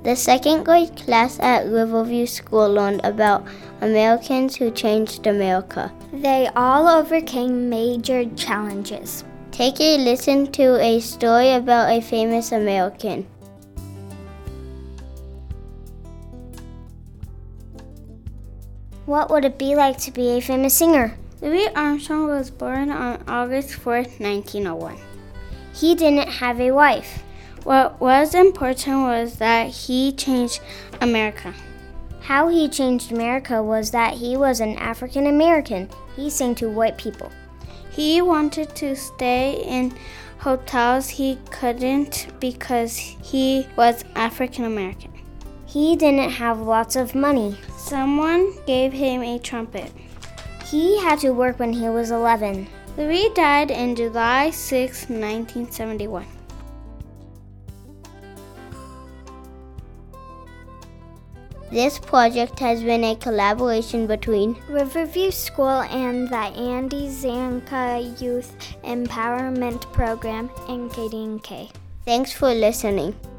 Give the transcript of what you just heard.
The second grade class at Riverview School learned about Americans who changed America. They all overcame major challenges. Take a listen to a story about a famous American. What would it be like to be a famous singer? Louis Armstrong was born on August 4th, 1901. He didn't have a wife. What was important was that he changed America. How he changed America was that he was an African American. He sang to white people. He wanted to stay in hotels. He couldn't because he was African American. He didn't have lots of money. Someone gave him a trumpet. He had to work when he was 11. Louis died on July 6, 1971. This project has been a collaboration between Riverview School and the Andy Zanka Youth Empowerment Program and KDNK. Thanks for listening.